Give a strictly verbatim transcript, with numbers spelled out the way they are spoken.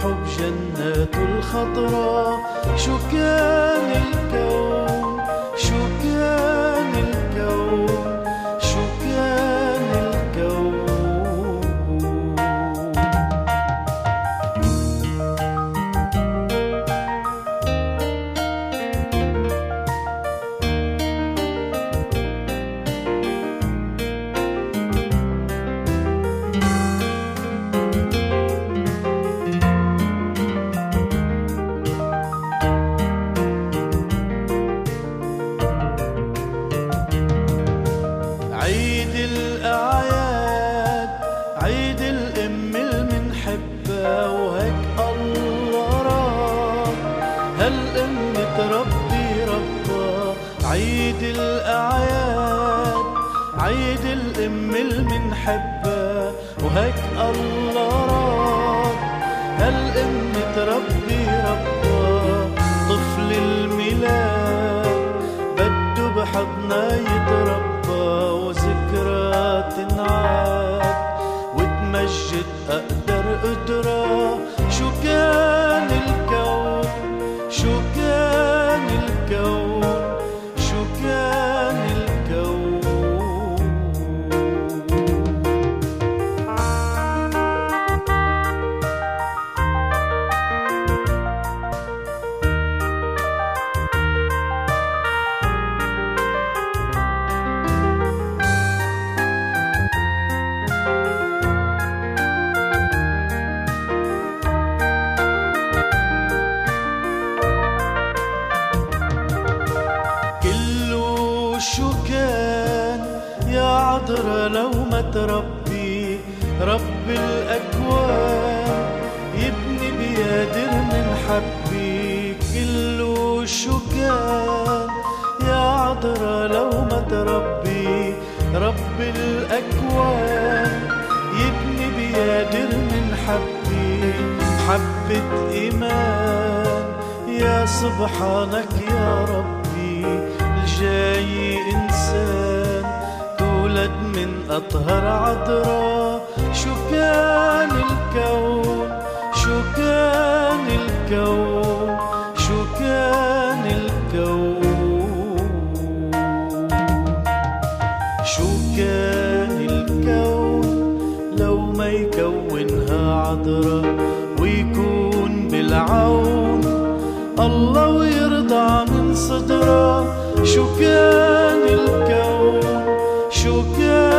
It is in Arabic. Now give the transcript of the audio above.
الحب جنات الخضراء. شو كان الكون، شو كان الكون، شو كان الكون. عيد الأعياد، عيد الأم المنحبة، وهيك الله راد هالأم تربي ربا. عيد الأعياد، عيد الأم المنحبة، وهيك الله راد هالأم تربي ربا. طفل الميلاد بده بحضنا يتربى، وذكرى تنعاد وتمجد أقدر قدرة. شو كان الكون، شو كان الكون، شو كان الكون. شو كان يا عذرا لو ما تربي رب الأكوان، يبني بيادر من حبي. كله شو كان يا عذرا لو ما تربي رب الأكوان، يبني بيادر من حبي. حبة إيمان يا سبحانك يا ربي، جاي إنسان تولد من أطهر عذرا. شو كان الكون، شو كان الكون، شو كان الكون. شو كان الكون لو ما يكونها عذرا، ويكون بالعون الله ويرضى من صدره. شو كان الكون، شو كان